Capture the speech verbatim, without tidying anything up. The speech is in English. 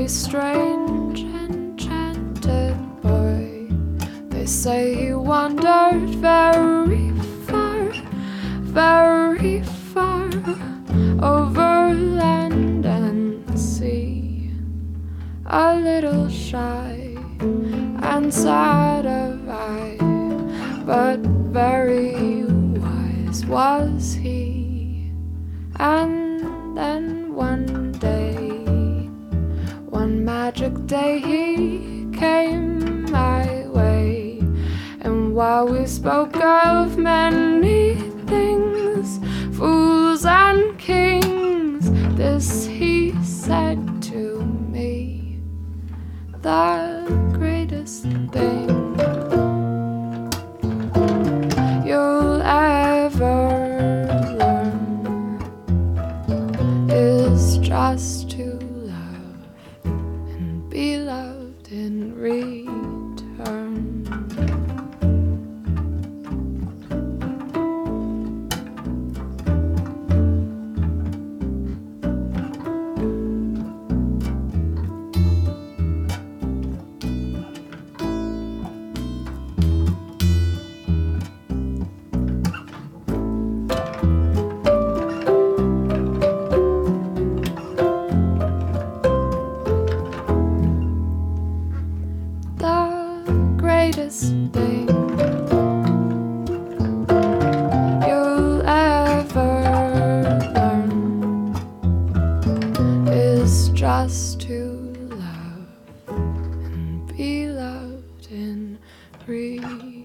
very strange, enchanted boy. They say he wandered very far, very far, over land and sea. A little shy and sad of eye, but very wise was he. And then one day, one magic day, he came my way. And while we spoke of many things, fools and kings, this he said to me: the greatest thing you'll ever learn is just to love and be loved in return. Greatest thing you'll ever learn is just to love and be loved in return.